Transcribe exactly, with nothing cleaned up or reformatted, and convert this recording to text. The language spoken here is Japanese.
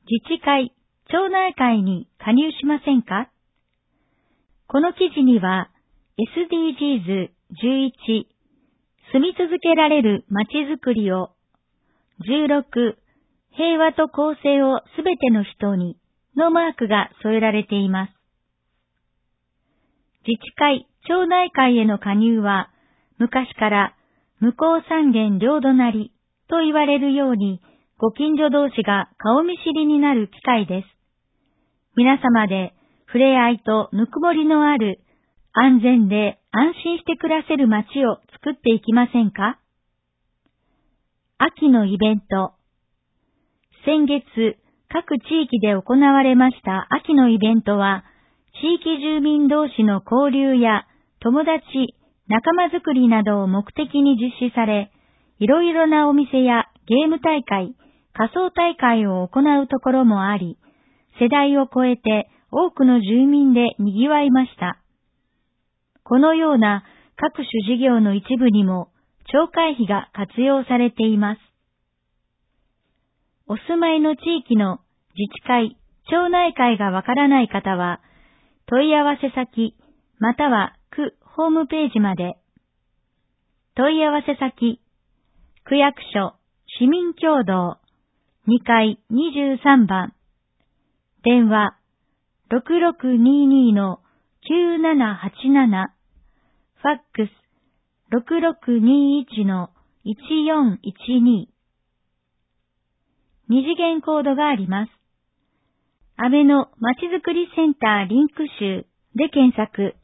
自治会、町内会に加入しませんか？この記事には エスディージーズじゅういち 住み続けられるまちづくりを、じゅうろく平和と公正をすべての人にのマークが添えられています。自治会、町内会への加入は昔から向こう三軒両隣と言われるようにご近所同士が顔見知りになる機会です。皆様で触れ合いとぬくもりのある安全で安心して暮らせる街を作っていきませんか？秋のイベント。先月、各地域で行われました秋のイベントは、地域住民同士の交流や友達、仲間づくりなどを目的に実施され、いろいろなお店やゲーム大会、仮装大会を行うところもあり、世代を超えて多くの住民で賑わいました。このような各種事業の一部にも町会費が活用されています。お住まいの地域の自治会、町内会がわからない方は、問い合わせ先、または区ホームページまで。問い合わせ先、区役所、市民協同、にかいにじゅうさんばん、電話、ろくろくにーにーのきゅうななはちなな、ファックス、ろくろくにーいちのいちよんいちに。二次元コードがあります。安倍のまちづくりセンターリンク集で検索。